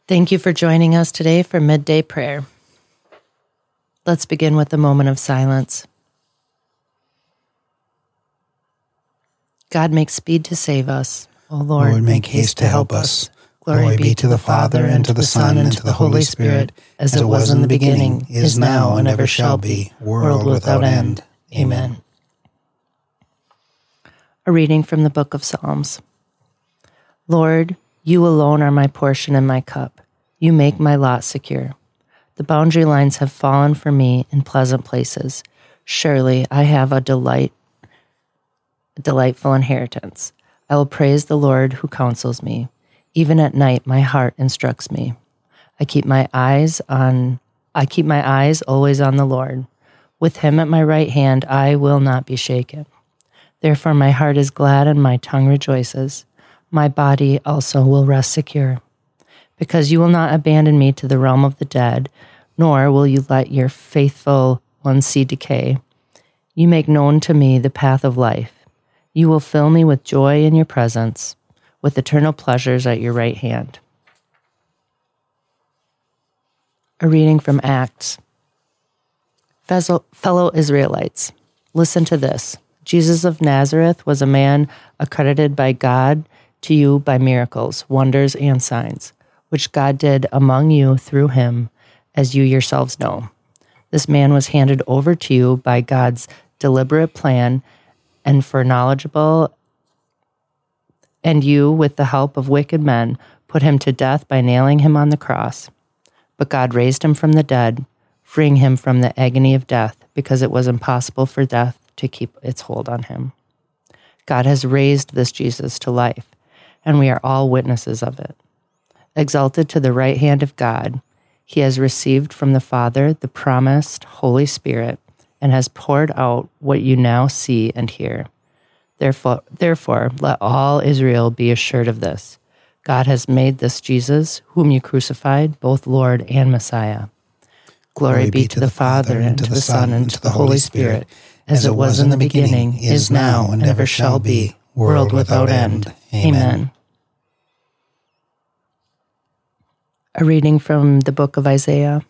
Thank you for joining us today for Midday Prayer. Let's begin with a moment of silence. God, make speed to save us. O Lord, make haste to help us. Glory be to the Father, and to the Son, and to the Holy Spirit, as it was in the beginning, is now, and ever shall be, world without end. Amen. A reading from the book of Psalms. Lord, you alone are my portion and my cup. You make my lot secure. The boundary lines have fallen for me in pleasant places. Surely I have a delightful inheritance. I will praise the Lord who counsels me. Even at night, my heart instructs me. I keep my eyes always on the Lord. With him at my right hand, I will not be shaken. Therefore my heart is glad and my tongue rejoices. My body also will rest secure. Because you will not abandon me to the realm of the dead, nor will you let your faithful one see decay. You make known to me the path of life. You will fill me with joy in your presence, with eternal pleasures at your right hand. A reading from Acts. Fellow Israelites, listen to this. Jesus of Nazareth was a man accredited by God to you by miracles, wonders, and signs, which God did among you through him, as you yourselves know. This man was handed over to you by God's deliberate plan and foreknowledgeable, and you, with the help of wicked men, put him to death by nailing him on the cross. But God raised him from the dead, freeing him from the agony of death, because it was impossible for death to keep its hold on him. God has raised this Jesus to life, and we are all witnesses of it. Exalted to the right hand of God, he has received from the Father the promised Holy Spirit and has poured out what you now see and hear. Therefore, let all Israel be assured of this. God has made this Jesus, whom you crucified, both Lord and Messiah. Glory be to the Father, and to the Son, and to the Holy Spirit, as it was in the beginning, is now, and ever shall be, world without end. Amen. A reading from the book of Isaiah.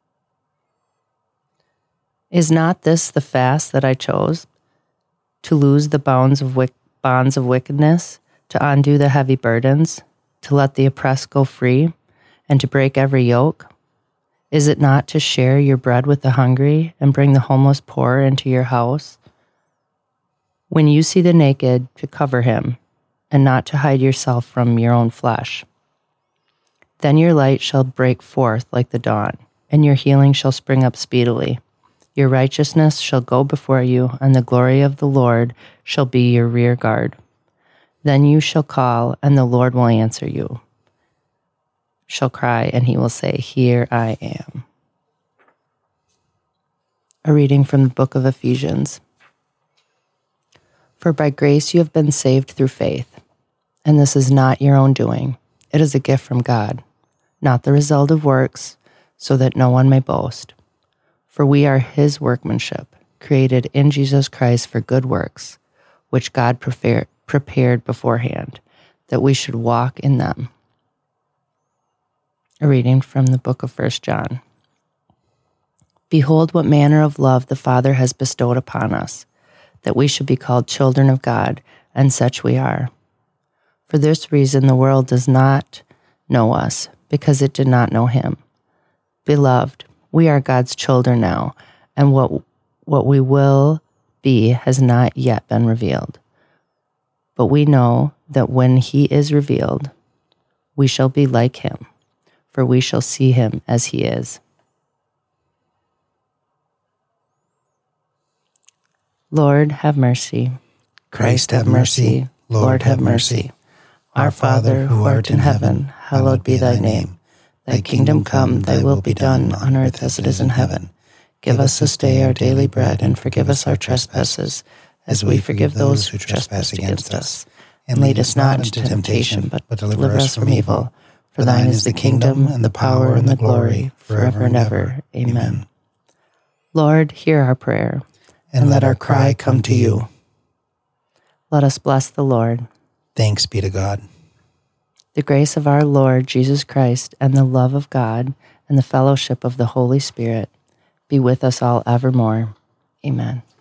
Is not this the fast that I chose? To loose the bonds of wickedness, to undo the heavy burdens, to let the oppressed go free, and to break every yoke? Is it not to share your bread with the hungry and bring the homeless poor into your house? When you see the naked, to cover him, and not to hide yourself from your own flesh. Then your light shall break forth like the dawn, and your healing shall spring up speedily. Your righteousness shall go before you, and the glory of the Lord shall be your rear guard. Then you shall call, and the Lord will answer you. Shall cry, and he will say, Here I am. A reading from the book of Ephesians. For by grace you have been saved through faith, and this is not your own doing. It is a gift from God, not the result of works, so that no one may boast. For we are his workmanship, created in Jesus Christ for good works, which God prepared beforehand, that we should walk in them. A reading from the book of 1 John. Behold, what manner of love the Father has bestowed upon us, that we should be called children of God, and such we are. For this reason the world does not know us, because it did not know him. Beloved, we are God's children now, and what we will be has not yet been revealed. But we know that when he is revealed, we shall be like him, for we shall see him as he is. Lord, have mercy. Christ, have mercy. Lord, have mercy. Our Father, who art in heaven, hallowed be thy name. Thy kingdom come, thy will be done, on earth as it is in heaven. Give us this day our daily bread, and forgive us our trespasses, as we forgive those who trespass against us. And lead us not into temptation, but deliver us from evil. For thine is the kingdom, and the power, and the glory, forever and ever. Amen. Lord, hear our prayer, and let our cry come to you. Let us bless the Lord. Thanks be to God. The grace of our Lord Jesus Christ and the love of God and the fellowship of the Holy Spirit be with us all evermore. Amen.